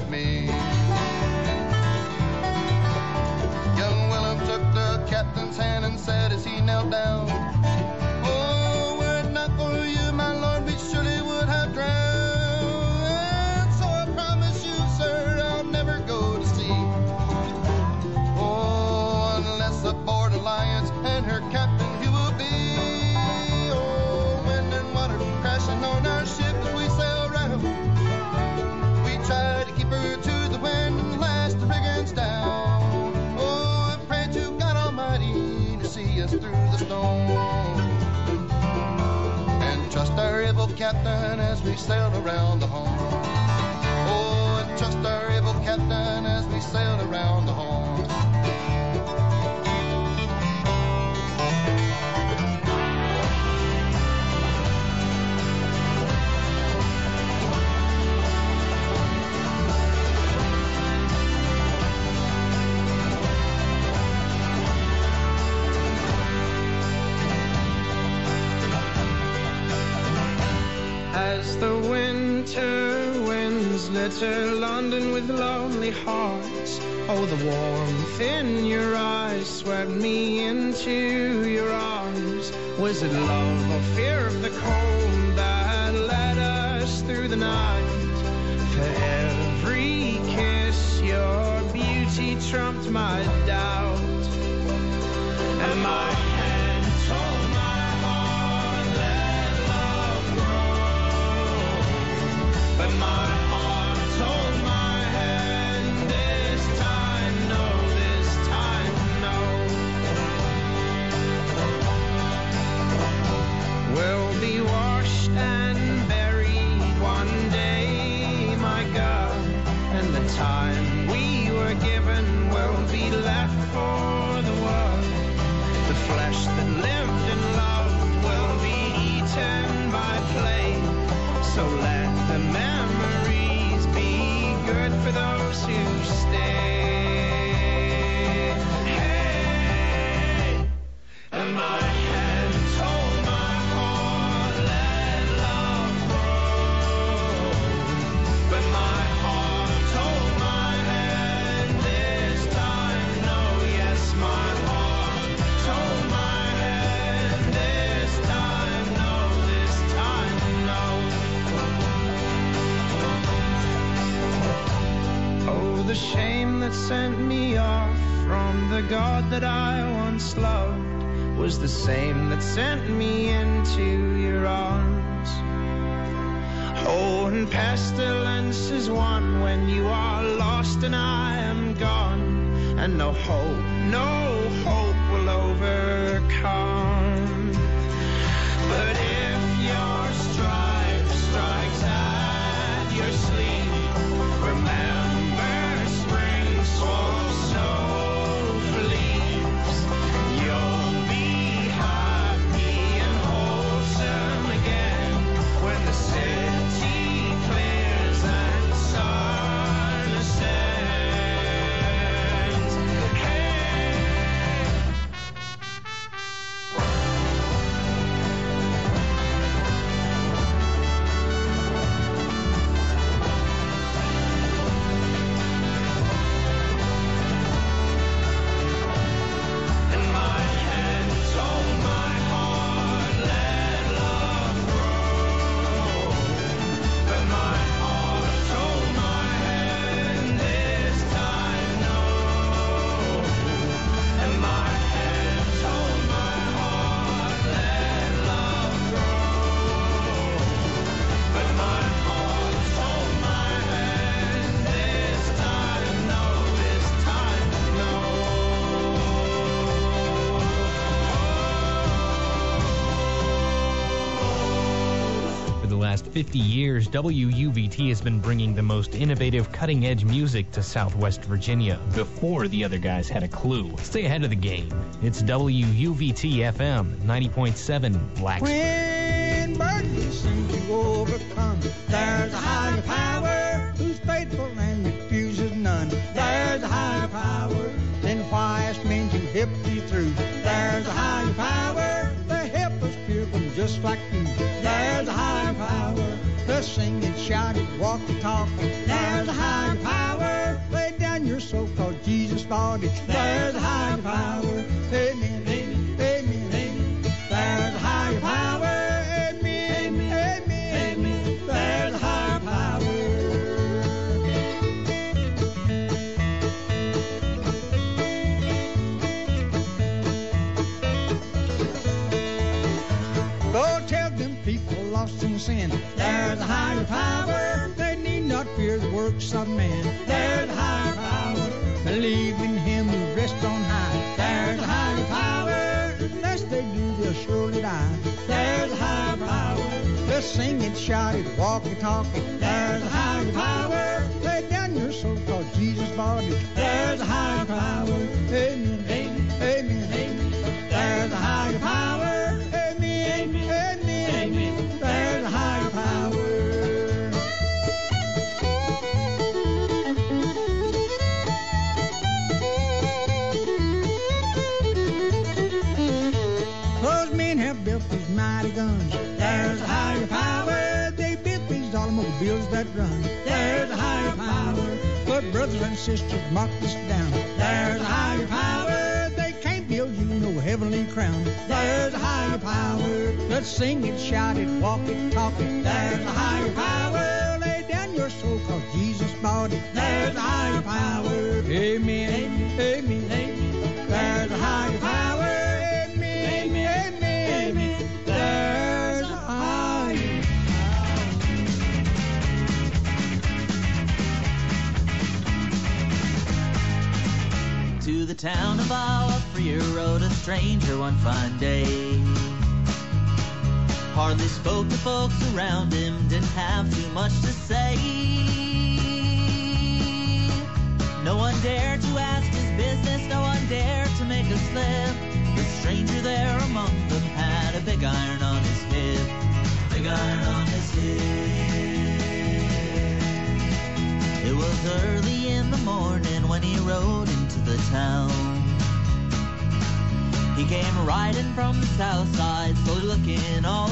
with me. Young Willem took the captain's hand and said as he knelt down, oh, were it not for you, my lord, we surely would have drowned. So I promise you, sir, I'll never go to sea. Oh, unless aboard Alliance and her captain he will be. Oh, wind and water crashing on our ship as we sail round. We try to keep her to the wind and lash the riggings down. Oh, and pray to God Almighty to see us through the storm. And trust our able captain as we sail around the horn. Oh, and trust our able captain as we sail around the horn. As the winter winds litter London with lonely hearts, oh, the warmth in your eyes swept me into your arms. Was it love or fear of the cold that led us through the night? For every kiss your beauty trumped my doubt, and my hand told my heart let love grow. But my heart told my hand this time no, this time no. We'll be washed and buried one day, my God, and the time we were given will be left for the world. The flesh that lived and loved will be eaten by plague. So let the memories be good for those who stay. Hey, and my hand told my heart let love grow. But my heart told my hand this time no, yes, my heart told my hand this time no, this time no. Oh, the shame that sent me off from the God that I once loved was the same that sent me into your arms. Oh, and pestilence is one when you are lost and I am gone, and no hope will overcome. But if your stripe strikes at your sleep, remember spring swamp snow leaves. You'll be happy and wholesome again when the city clears and the sun ascends. Hey. And my hand told my heart let love grow. But my heart told my hand this time no. And my hand told my heart let love grow. But my heart told my hand this time no, this time no. For the last 50 years, WUVT has been bringing the most innovative, cutting-edge music to Southwest Virginia before the other guys had a clue. Stay ahead of the game. It's WUVT-FM 90.7 Blacksburg. When burdens seem to overcome, there's a higher power who's faithful and refuses none. There's a higher power than whilst men can help you through. There's a higher power that helps us pilgrims just like you. There's a higher power that Let's sing it, shout it, walk it, talk it. There's a higher power. Lay down your soul, cause Jesus bought it. There's a higher power. Amen. Amen. Amen. Amen. There's a higher power. Amen. Amen. Amen. There's a higher power. Go tell them people lost in sin. There's a higher power. They need not fear the works of man. There's a higher power. Believe in him who rests on high. There's a higher power. Unless they do, they'll surely die. There's a higher power. Let's sing it, shout it, walk it, talk it. There's a higher power. Lay down your soul, cause Jesus bought it. There's a higher power. Amen. Amen. Amen. Amen. There's a higher power. Amen. Amen. Amen. There's a higher power. Those men have built these mighty guns. There's a higher power. They built these automobiles that run. There's a higher power. But brothers and sisters, mark this down. There's a higher power. They can't build you no heavenly crown. There's a higher power. Let's sing it, shout it, walk it, talk it. There's a higher power. Lay down your soul, cause Jesus bought it. There's a higher power. Amen. Amen. Amen. Amen. There's a higher power. Amen. Amen. Amen. There's a higher power. To the town of Iowa Freer rode a stranger one fine day. Hardly spoke to folks around him, didn't have too much to say. No one dared to ask his business, no one dared to make a slip. The stranger there among them had a big iron on his hip. Big iron on his hip. It was early in the morning when he rode into the town. He came riding from the south side, slowly looking all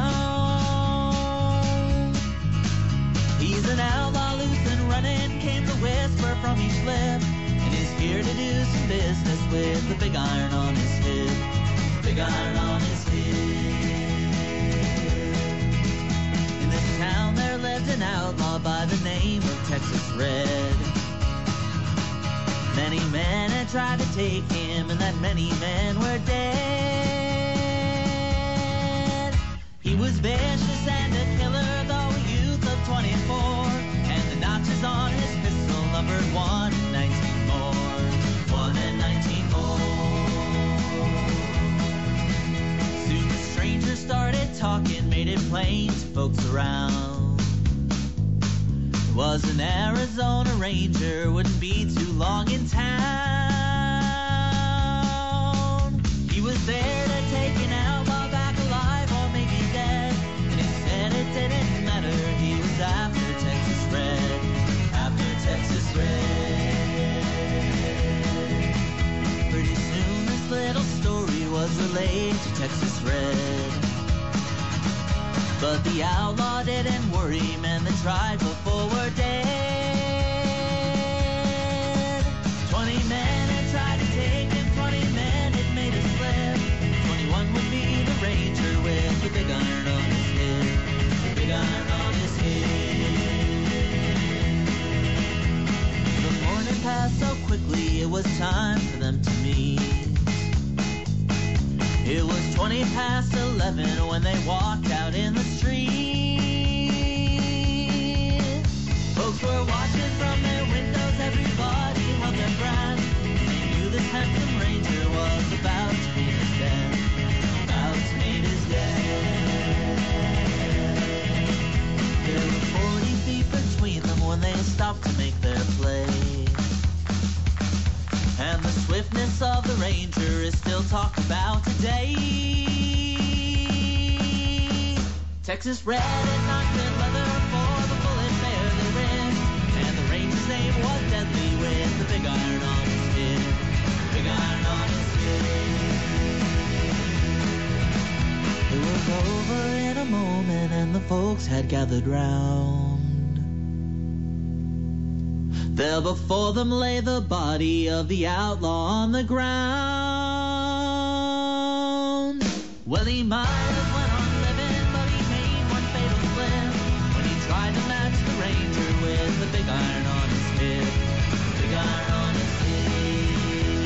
around. He's an outlaw, loose and running, came the whisper from each lip. And he's here to do some business with the big iron on his hip. Big iron on his hip. In this town there lived an outlaw by the name of Texas Red. Many men had tried to take him, and that many men were dead. He was vicious and a killer, though a youth of 24, and the notches on his pistol numbered 1 and 19 more. 1 and 19 more. Soon the stranger started talking, made it plain to folks around. Was an Arizona Ranger, wouldn't be too long in town. He was there to take an outlaw back alive or maybe dead. And he said it didn't matter, he was after Texas Red. After Texas Red. Pretty soon this little story was relayed to Texas Red. But the outlaw didn't worry, men that tried before were dead. 20 men had tried to take him, 20 men had made a slip. 21 would be the ranger with the big iron on his hip. The big iron on his hip. The morning passed so quickly, it was time for them to meet. It was 20 past 11 when they walked out in the street. Folks were watching from their windows, everybody held their breath. They knew this handsome ranger was about to meet his death. About to meet his death. There were 40 feet between them when they stopped to make their play. And the swiftness of the ranger is still talked about today. Texas Red had not good leather for the bullet bear their wrist. And the ranger's name was deadly with the big iron on his hip. Big iron on his hip. There were over in a moment, and the folks had gathered round. There before them lay the body of the outlaw on the ground. Well, he might have went on living, but he made one fatal slip when he tried to match the ranger with the big iron on his hip. Big iron on his hip.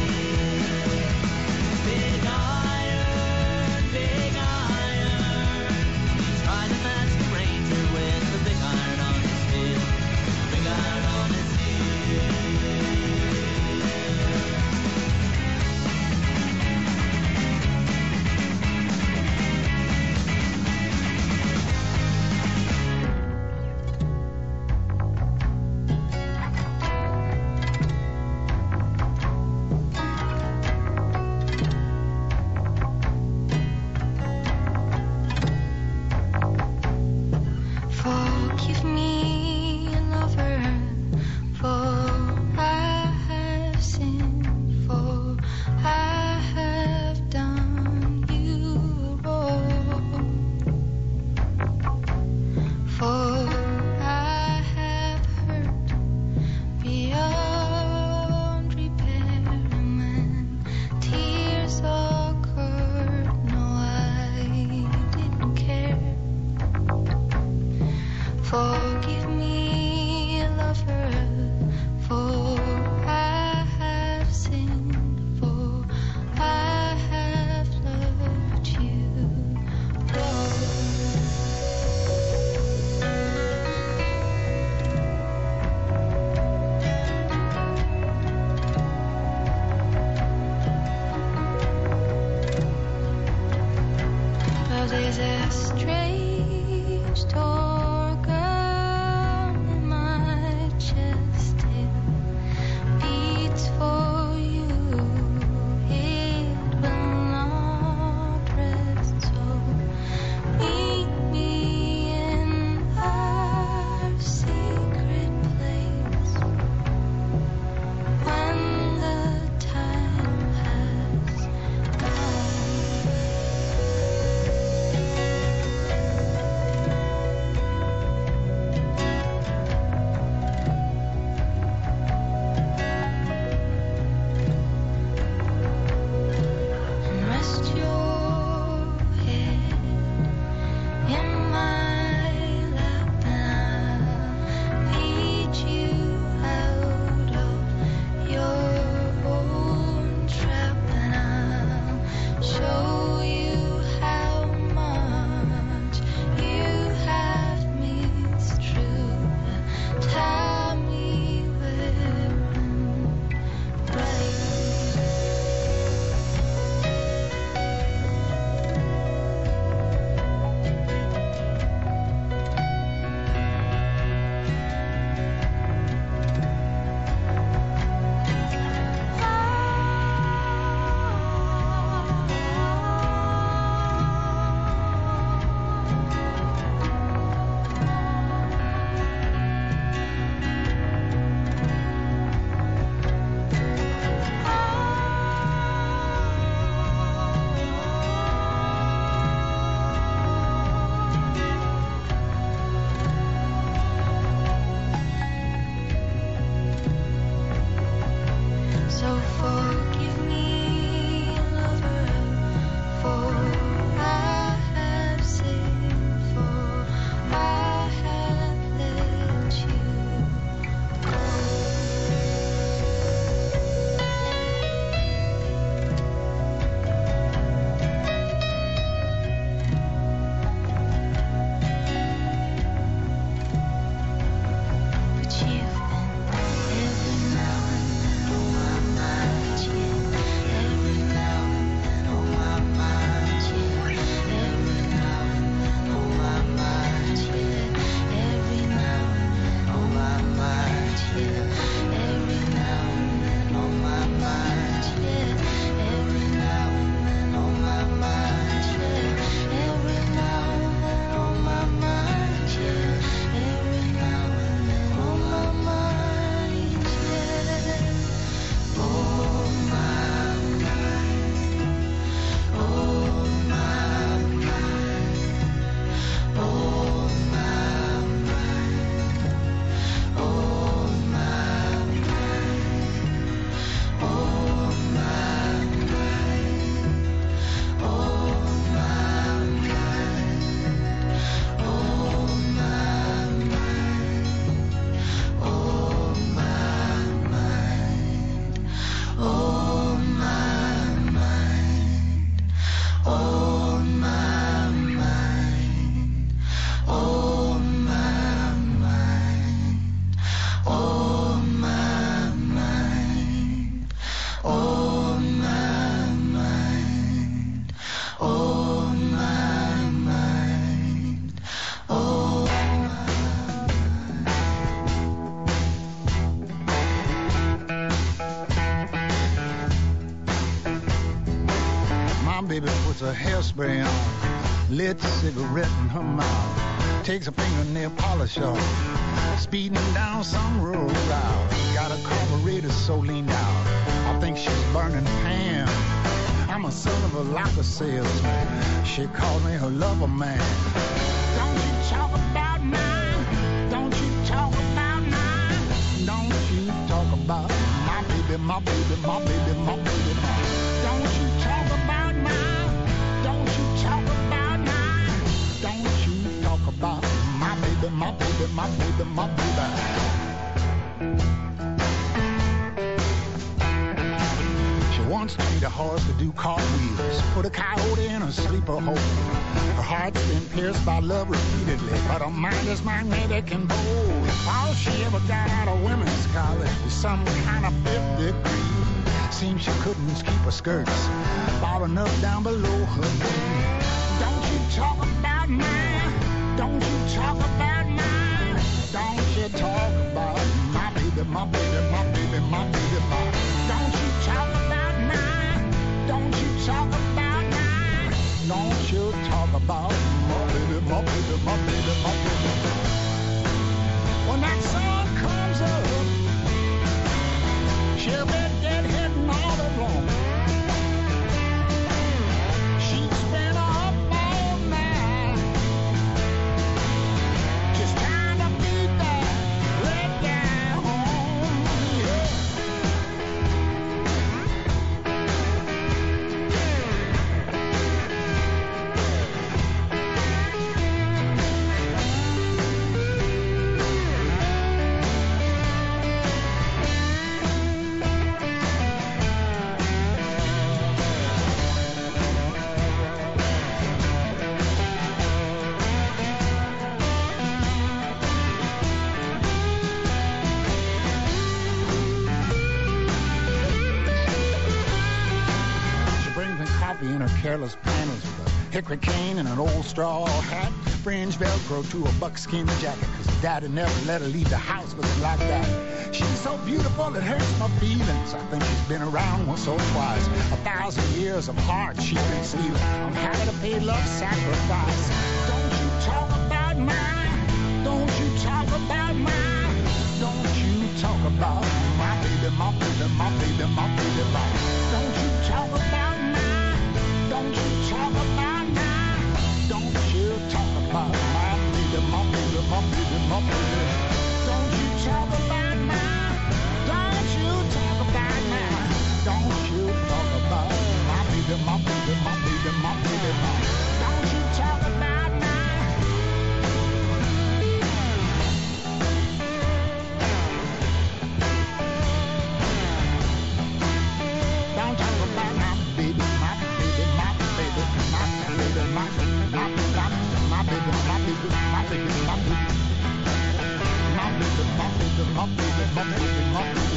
Big iron, big iron. He tried to match the ranger with the big iron on his hip. Big iron on his hip. Forgive me, lover, for I have sinned, for I have done you wrong, for I have hurt beyond repair, and when tears occurred, no, I didn't care. Forgive me, lover, for I have sinned, for I have loved you wrong. Well, there's a strange organ in my chest, baby puts a hairspray on, lit cigarette in her mouth, takes a fingernail polish off, speeding down some rural route. Got a carburetor so leaned out, I think she's burning Pam. I'm a son of a locker salesman. She called me her lover man. Don't you talk about mine? Don't you talk about mine? Don't you talk about my baby, my baby, my baby, my baby, my. Don't you talk about mine? Don't you talk about mine? Don't you talk about my baby, my baby, my baby, my baby. Once trained a horse to do cartwheels, put a coyote in a sleeper hole. Her heart's been pierced by love repeatedly, but her mind is magnetic and bold. All she ever got out of women's college was some kind of fifth degree. Seems she couldn't keep her skirts far enough down below her knee. Don't you talk about mine? Don't you talk about mine? Don't you talk about my baby, my baby, my baby, my baby, my. Don't you talk about mine? Don't you talk about mine? Don't you talk about my baby, my baby, my baby, my baby. When that sun comes up, she'll be deadheading all alone. She's been up all night, just trying to beat that let down home. Yeah. In her careless panties with a hickory cane and an old straw hat, fringe velcro to a buckskin jacket, cause daddy never let her leave the house looking like that. She's so beautiful it hurts my feelings. I think she's been around once or twice. 1,000 years of heart she's been stealing. I'm happy to pay love sacrifice. Don't you talk about mine? Don't you talk about mine? Don't you talk about my baby, my baby, my baby, my baby, my. Don't you talk about mine? Don't you talk about mine? Don't you talk about my baby, my baby, my baby, my baby? Don't you talk about mine? Don't you talk about mine? Don't you talk about my baby, my baby, my baby, my baby, my. Don't you talk about mine? Don't talk about my baby, my baby, my baby, my baby, my baby, my baby, my baby, my baby, my baby, my baby, my baby, my baby, my baby, my baby, my baby.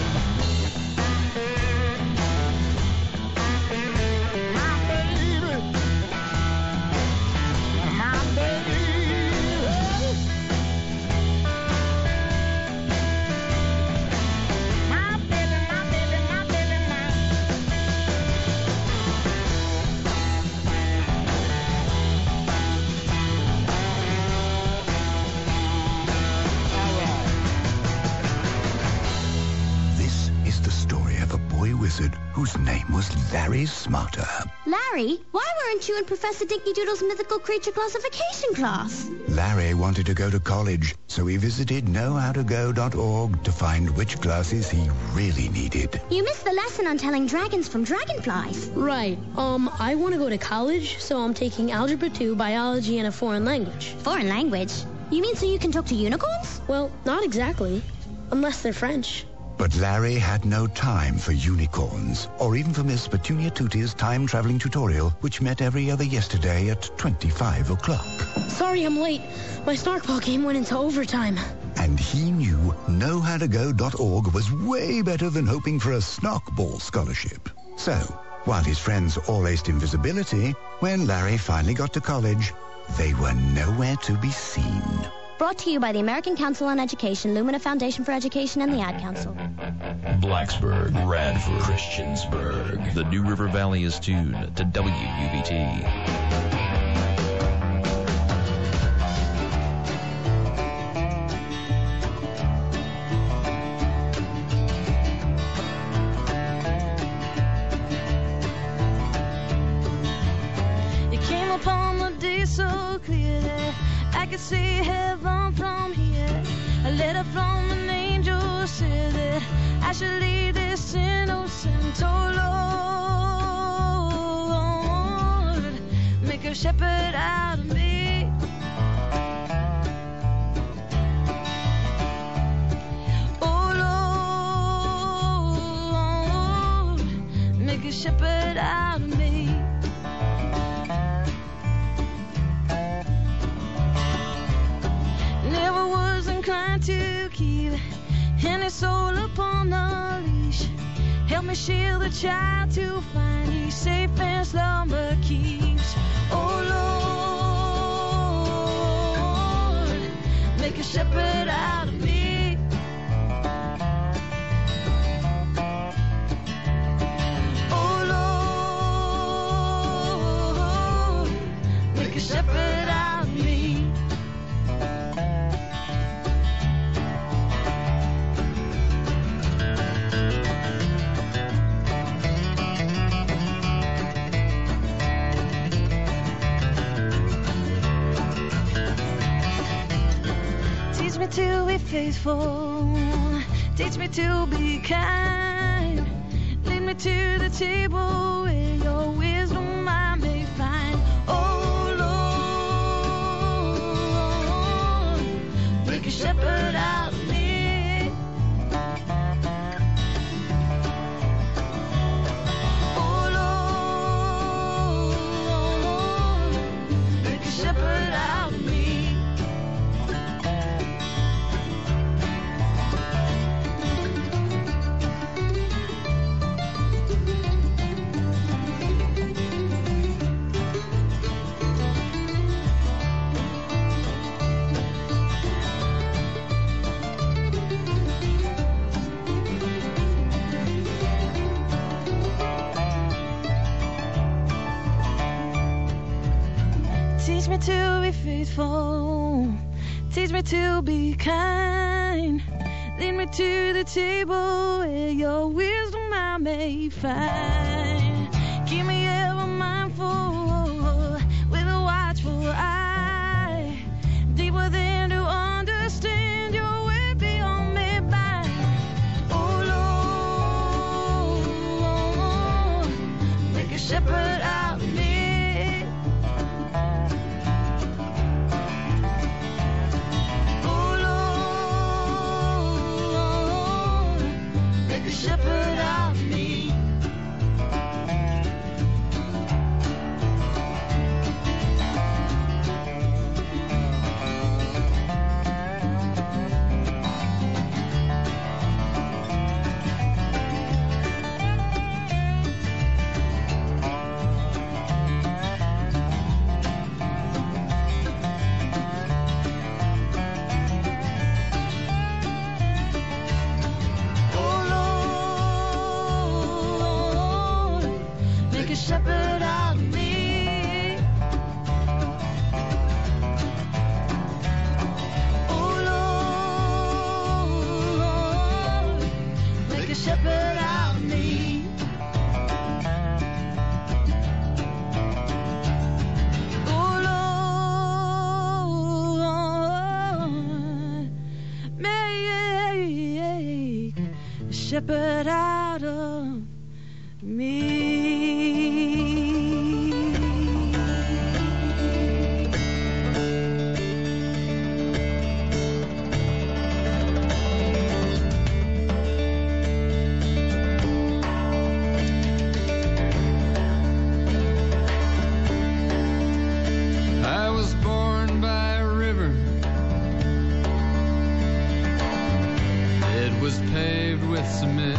Wizard whose name was Larry Smarter. Larry, why weren't you in Professor Dinky Doodle's mythical creature classification class? Larry wanted to go to college, so he visited knowhowtogo.org to find which classes he really needed. You missed the lesson on telling dragons from dragonflies. Right. I want to go to college, so I'm taking Algebra 2, Biology, and a foreign language. Foreign language? You mean so you can talk to unicorns? Well, not exactly. Unless they're French. But Larry had no time for unicorns, or even for Miss Petunia Tootie's time-traveling tutorial, which met every other yesterday at 25 o'clock. Sorry I'm late. My Snarkball game went into overtime. And he knew knowhowtogo.org was way better than hoping for a Snarkball scholarship. So, while his friends all aced invisibility, when Larry finally got to college, they were nowhere to be seen. Brought to you by the American Council on Education, Lumina Foundation for Education, and the Ad Council. Blacksburg, Radford, Christiansburg. The New River Valley is tuned to WUVT. So clearly I could see heaven from here. A letter from an angel said that I should leave this innocent. Oh Lord, make a shepherd out of me. Oh Lord, make a shepherd out of me. To keep any soul upon the leash. Help me shield the child to find he's safe and slumber keeps. Oh Lord, make a shepherd out of me. Oh Lord, make a shepherd out of me. Teach me to be faithful, teach me to be kind, lead me to the table where your wisdom I may find. Oh Lord, make a shepherd out of me. Oh Lord, make a shepherd out of me. Teach me to be faithful, teach me to be kind, lead me to the table where your wisdom I may find. Keep me ever mindful with a watchful eye, deep within to understand your way beyond me by. Oh Lord, make a shepherd out of me. Shepherd out of me. Shepherd out of me. Oh Lord, make a shepherd out of me. Oh Lord, make a shepherd out of me. I was born by a river. It was paved with cement.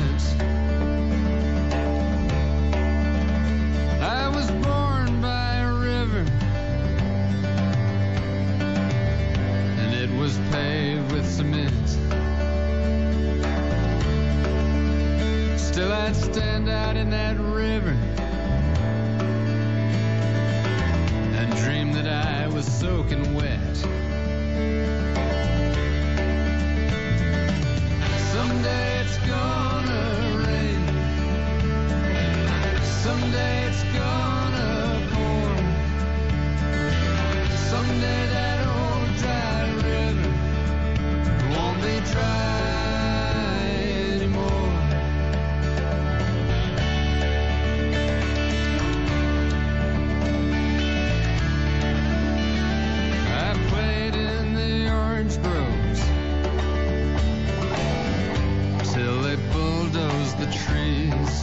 I was born by a river, and it was was paved with cement. Still I'd stand out in that river and dream that I was soaking wet. Someday it's gonna rain. Someday it's gonna pour. Someday that old dry river won't be dry anymore. I played in the orange groves till they bulldozed the trees.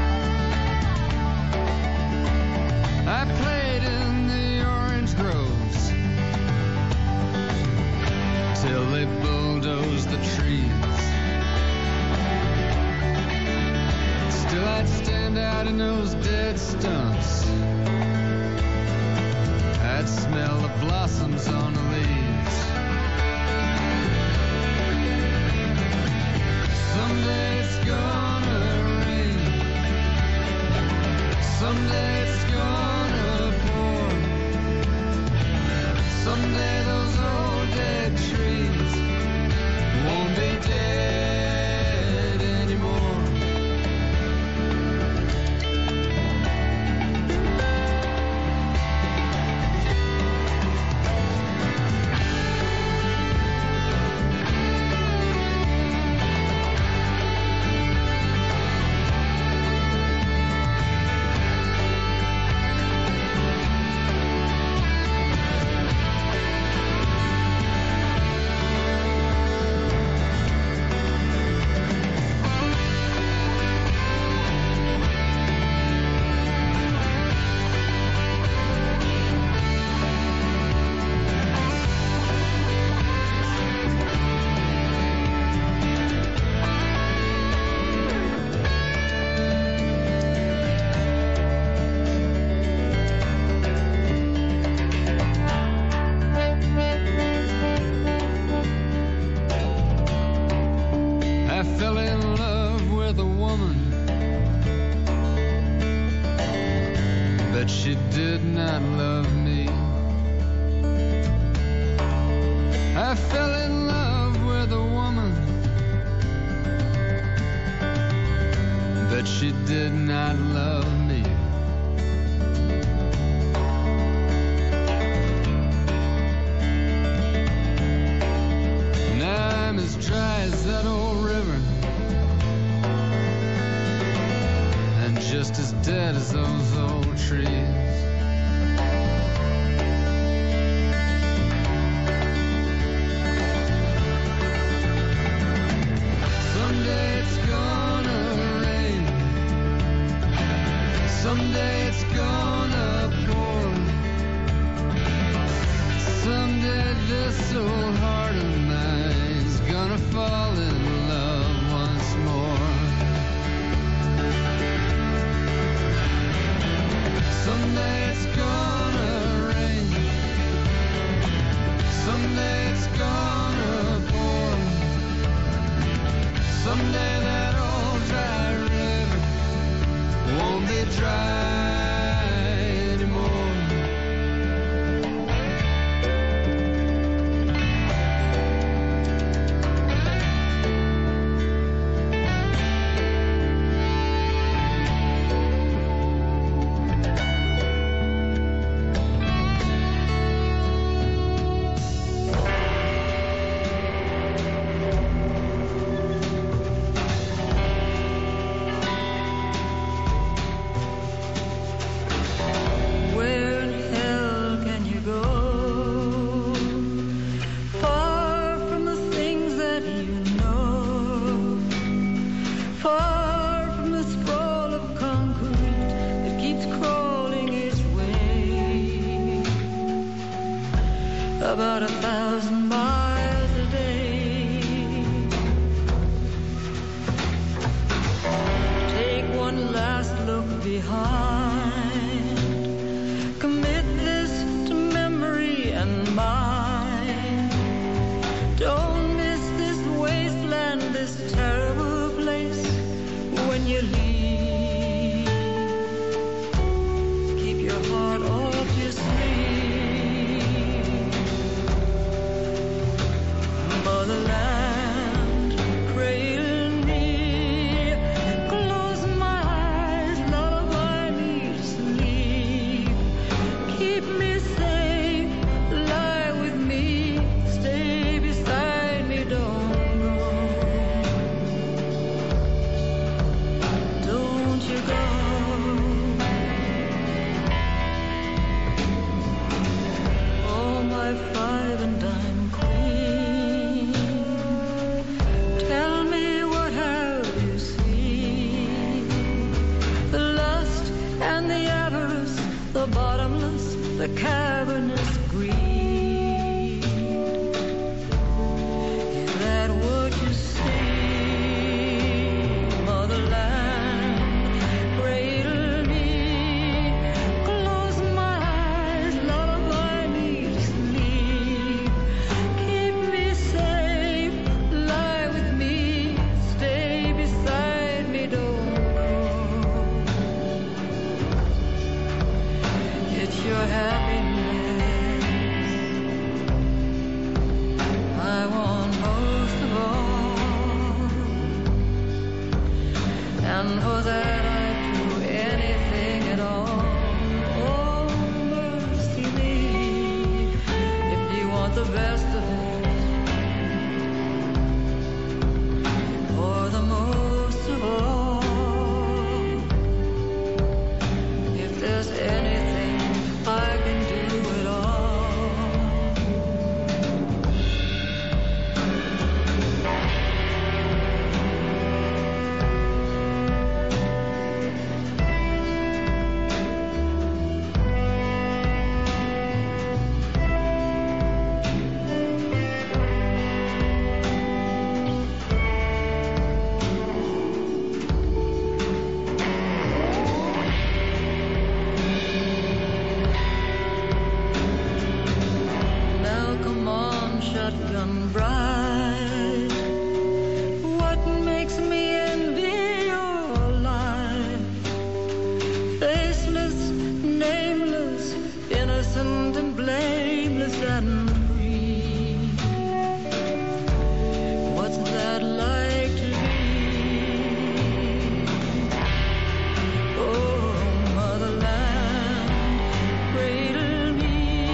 I played in the orange groves till they bulldozed the trees. Still I'd stand out in those dead stumps. I'd smell the blossoms on the leaves. Someday it's gonna rain. Someday it's gonna pour. Someday those old dead trees won't be dead anymore. I fell in love with a woman, but she did not love me. I fell in love with a woman, but she did not love me. Now I'm as dry as that old river, and just as dead as those old trees. Someday it's gonna rain. Someday it's gonna pour. Someday this old heart of mine's gonna fall in love once more. Someday it's gonna rain. Someday it's gonna pour. Someday that old dry river won't be dry anymore. and for that I'd do anything at all. Oh, mercy me, if you want the best of it, or the most of all. If there's anything I can do at all. Shotgun bride, what makes me envy your life? Faceless, nameless, innocent and blameless and free. What's that like to be? Oh, motherland, cradle me,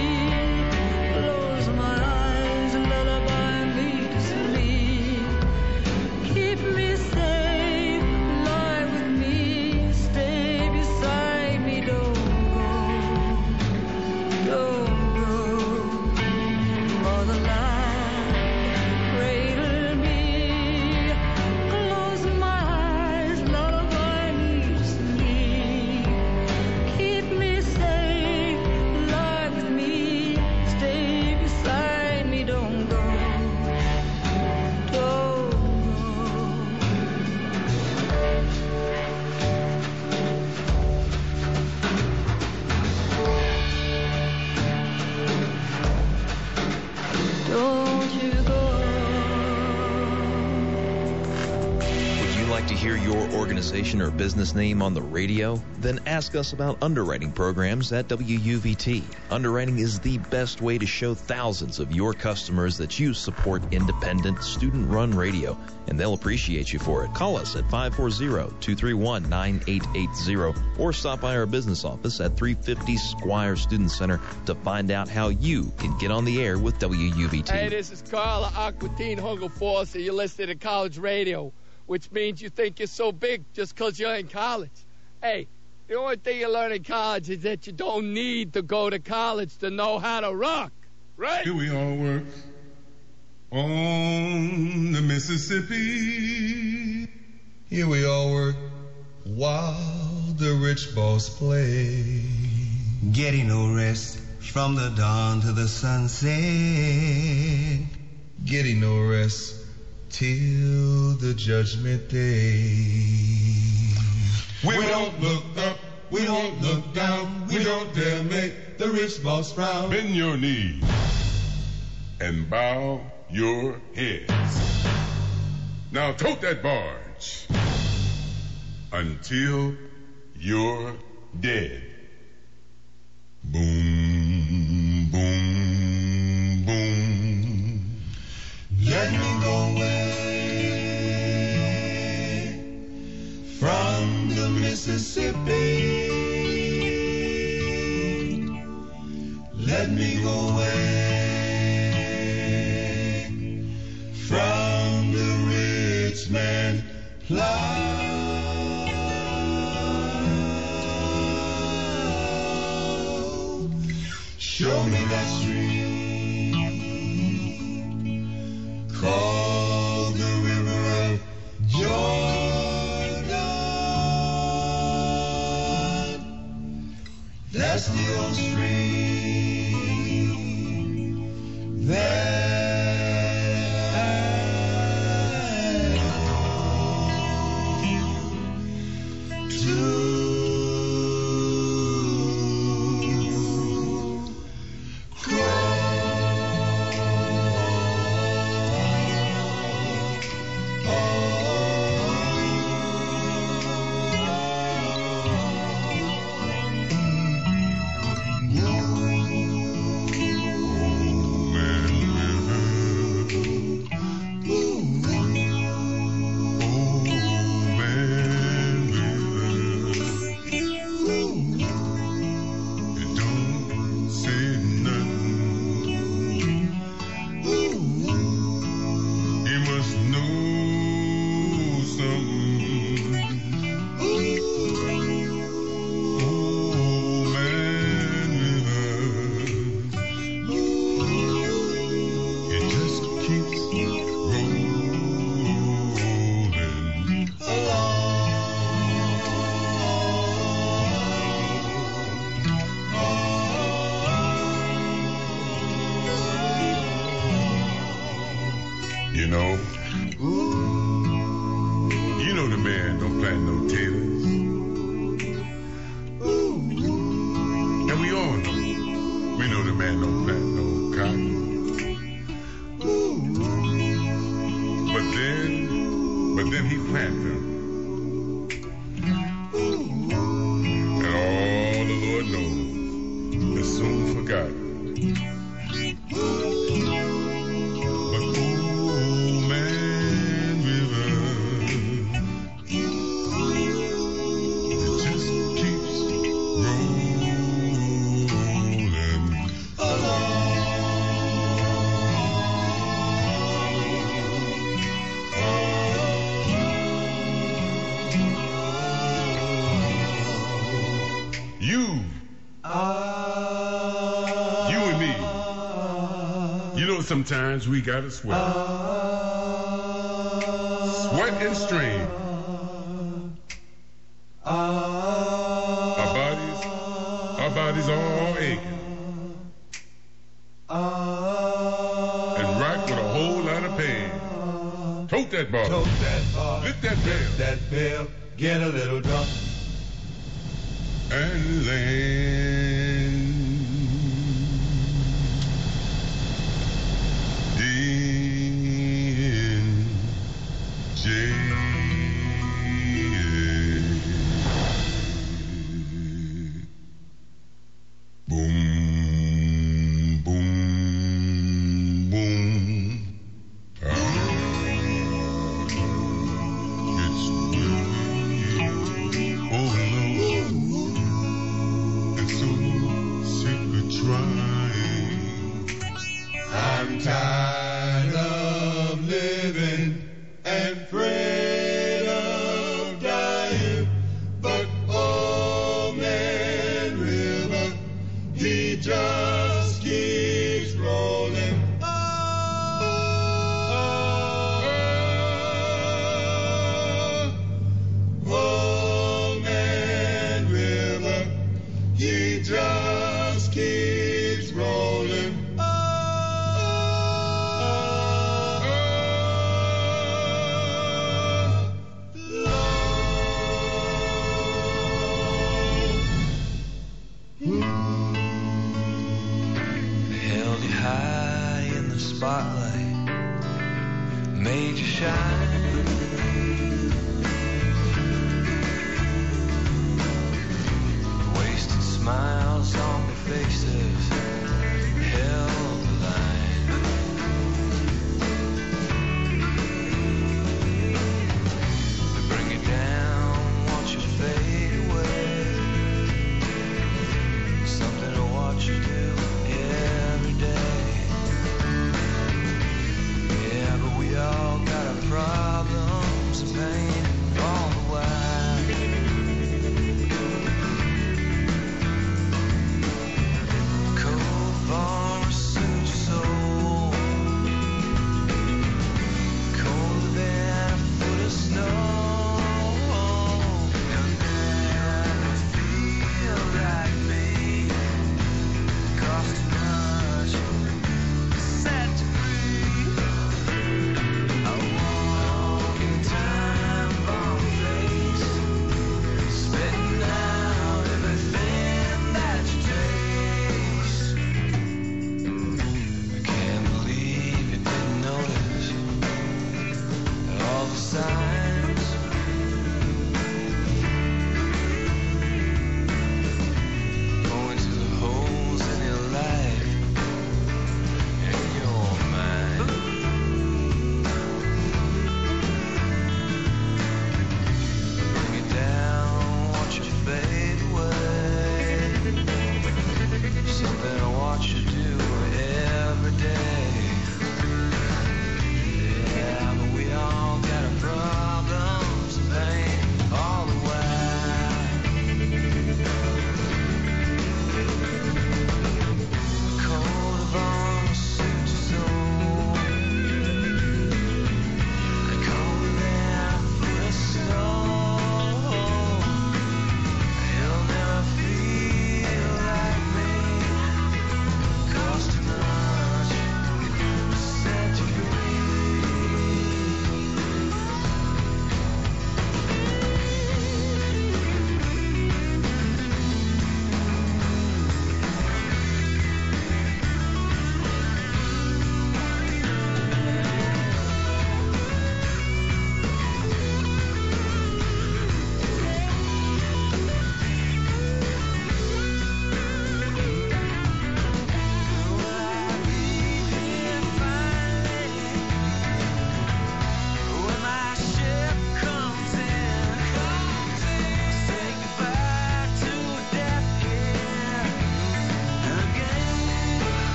close my eyes, lullaby me to sleep. Keep me safe, lie with me, stay beside me, don't go, motherland, cradle me, close my eyes, lullaby me to sleep. Keep me safe, lie with me, stay beside me, don't go, don't you go. Would you like to hear your organization or business name on the radio? Then ask us about underwriting programs at WUVT. Underwriting is the best way to show thousands of your customers that you support independent, student-run radio, and they'll appreciate you for it. Call us at 540-231-9880 or stop by our business office at 350 Squire Student Center to find out how you can get on the air with WUVT. Hey, this is Carla Aquatine Hunger Force, and you're listening to college radio, which means you think you're so big just because you're in college. Hey, the only thing you learn in college is that you don't need to go to college to know how to rock, right? Here we all work on the Mississippi. Here we all work while the rich boss play. Getting no rest from the dawn to the sunset. Getting no rest till the judgment day. We don't look up, we don't look down, we don't dare make the rich boss frown. Bend your knees and bow your heads. Now tote that barge until you're dead. Boom, boom, boom. Let me go away from the Mississippi. Let me go away from the rich man plow. Show me that stream called the River of Jordan. That's the old stream that to You know, you know the man don't plant no taters. And we all know, we know the man don't plant no cotton. But then he plant them. And all the Lord knows is soon forgotten. But old man River, it just keeps rolling along. You and me, you know sometimes we gotta sweat. Sweat and strain. Our bodies all aching. And rock with a whole lot of pain. Tote that bar. Lift that bell. Get a little drunk. And then in jail. Boom, boom, boom. It's really, oh no. So sick of trying. I'm tired of living and afraid of dying. But old man River, he just keeps rolling. Old man River, he just keeps rolling. Held you high in the spotlight, made you shine. Wasted smiles on their faces, held the line. They bring you down, watch you fade away. Something to watch you do every day. Yeah, but we all got our problems and pain.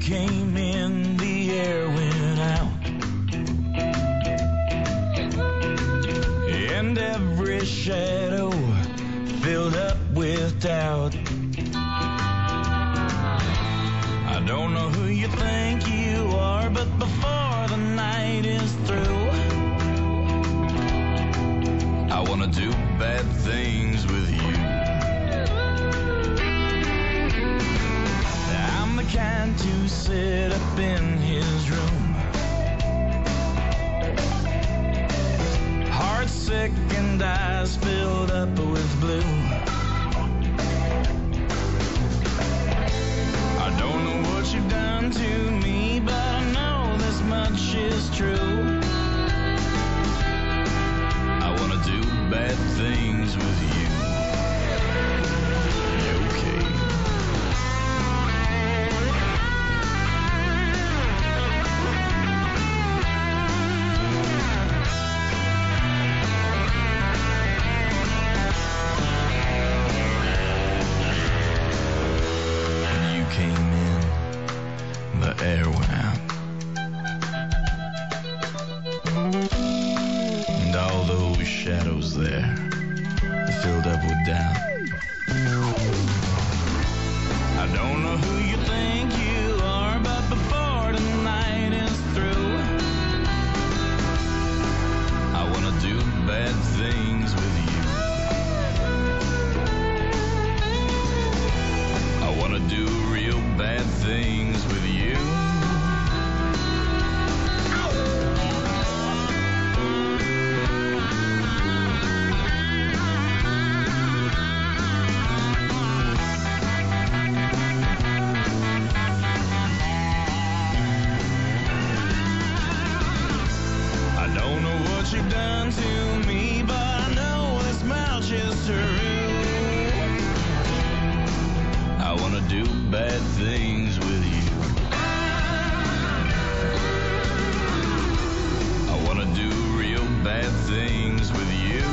came in, the air went out, and every shadow filled up with doubt. I don't know who you think you are, but before the night is through, I wanna do bad things with you. I'm the kind to sit up in his room, heart sick and eyes filled up with blue. I don't know what you've done to me, but I know this much is true. I wanna do bad things with you. Okay. When you came in, the air went out, and all those shadows there filled up with doubt. I don't know who you think you are, but before the night is through, I wanna do bad things with you. I wanna do real bad things with you. I don't know what you've done to me, but I know this much is true. I wanna do bad things with you. I wanna do real bad things with you.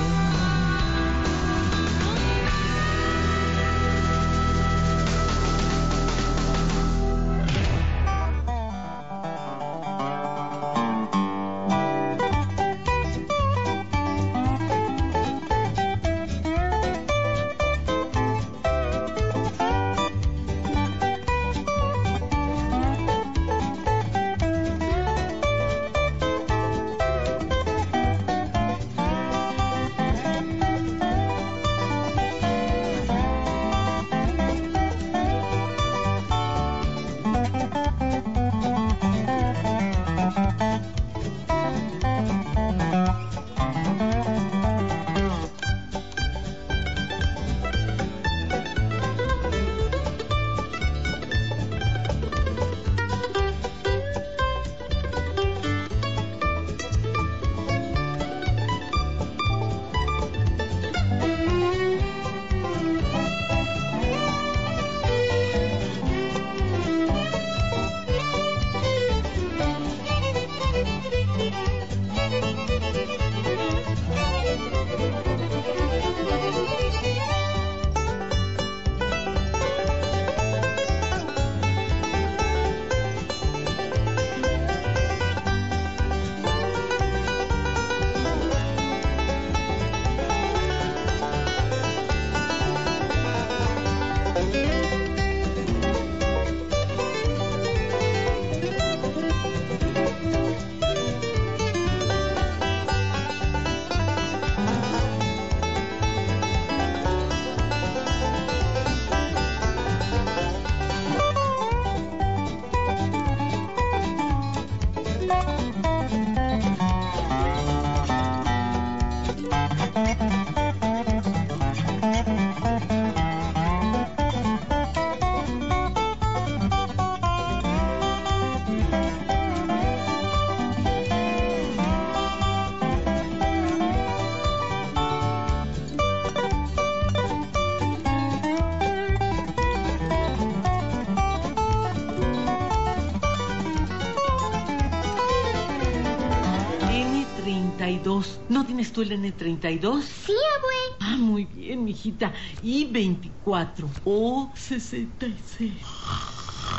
¿No tienes tú el N32? Sí, abue. Ah, muy bien, mijita. Y 24 o 66.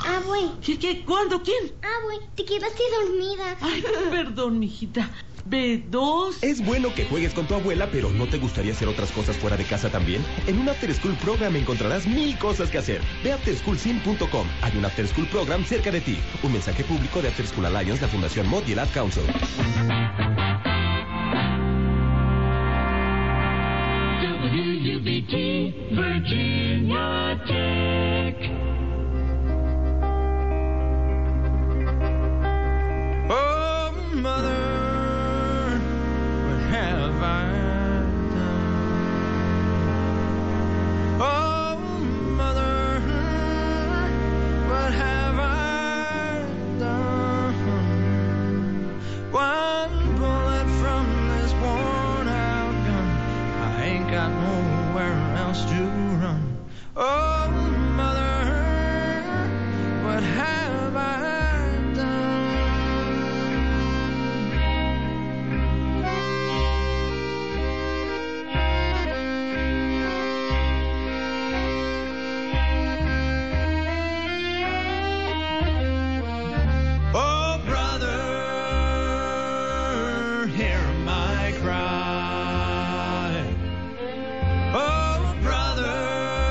Abue. ¿Qué? ¿Cuándo? ¿Quién? Abue, te quedaste dormida. Ay, perdón, mijita. B2. Es bueno que juegues con tu abuela, pero ¿no te gustaría hacer otras cosas fuera de casa también? En un After School Program encontrarás 1000 cosas que hacer. Ve a afterschoolsim.com. Hay un After School Program cerca de ti. Un mensaje público de After School Alliance, la Fundación Mod y el Ad Council. WUVT, Virginia Tech. Oh, mother, what have I done? Oh, mother, what have I done? One bullet from this worn-out gun, I ain't got nowhere else to run. Oh, mother, what have I done? Oh, brother, hear my cry. Oh, brother,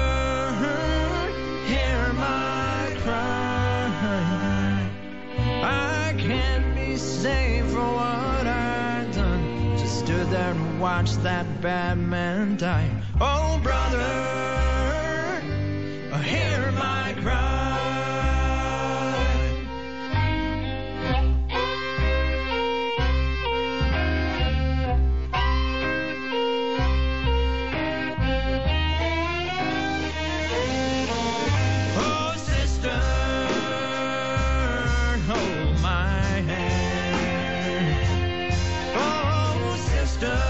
hear my cry. I can't be saved for what I've done. Just stood there and watched that bad man die. Oh, brother, hear my cry. Oh, sister, hold my hand. Oh, sister,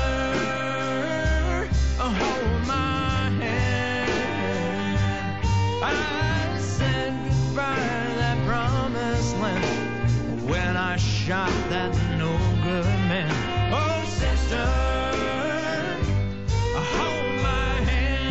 hold my hand. I said goodbye to that promised land when I shot that no good man. Oh, sister, hold my hand.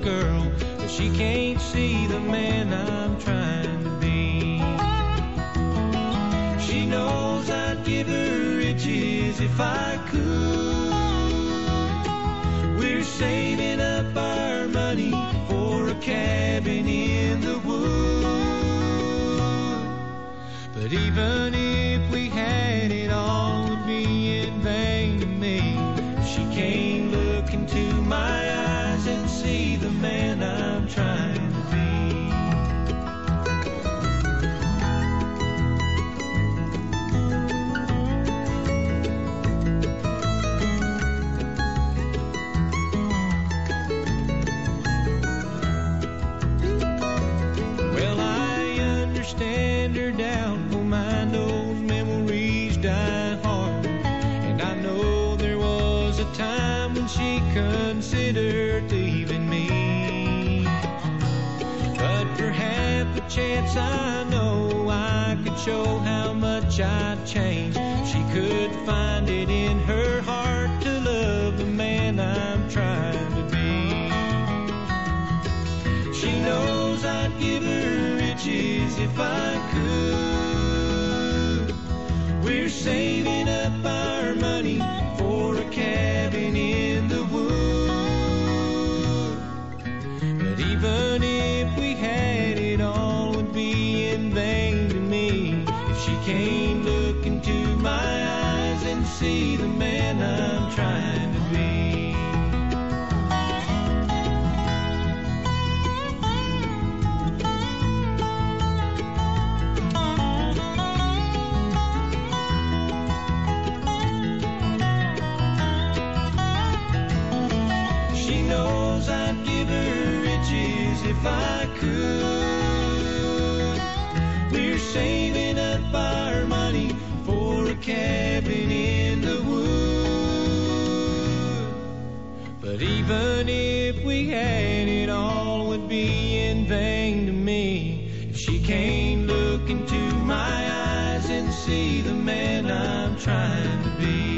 girl, but she can't see the man I'm trying to be. She knows I'd give her riches if I could. We're saving up our money for a cabin in the woods. But even if we had it all, it would be in vain to me. She can't look into my eyes and see the man I'm trying to Well, I understand her doubtful mind, those memories die hard. And I know there was a time when she considered leaving me. But for half a chance I know I could show how much I'd changed. She could find it in her heart to love the man I'm trying to be. She knows I'd give her riches if I could. We're saving up our money for a cabin in the woods. But even if we had it all, it would be in vain to me if she can't look into my eyes and see the man I'm trying to be. She knows I'd give her riches if I could. We're saving up our money for a cabin in the woods. But even if we had it all, it would be in vain to me if she can't look into my eyes and see the man I'm trying to be.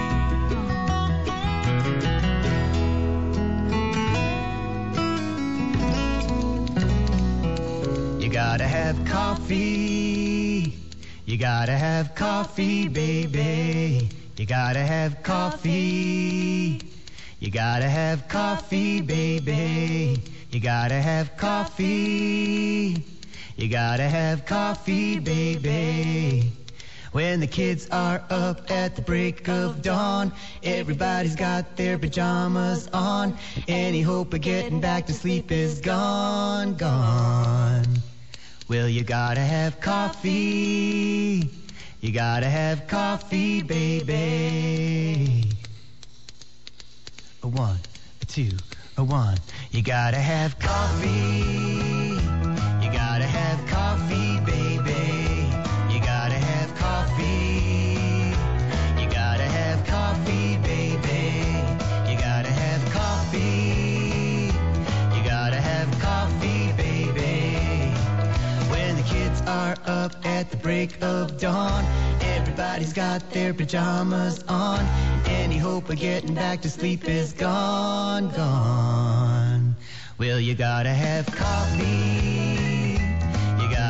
You gotta have coffee. You gotta have coffee, baby. You gotta have coffee. You gotta have coffee, baby. You gotta have coffee. You gotta have coffee, baby. When the kids are up at the break of dawn, everybody's got their pajamas on. Any hope of getting back to sleep is gone, gone. Well, you gotta have coffee. You gotta have coffee, baby. A one, a two, a one. You gotta have coffee. You gotta have coffee, baby. You gotta have coffee. You gotta have coffee, baby. You gotta have coffee. You gotta have coffee, baby. When the kids are up at the break of dawn, everybody's got their pajamas on. Any hope of getting back to sleep is gone, gone. Well, you gotta have coffee.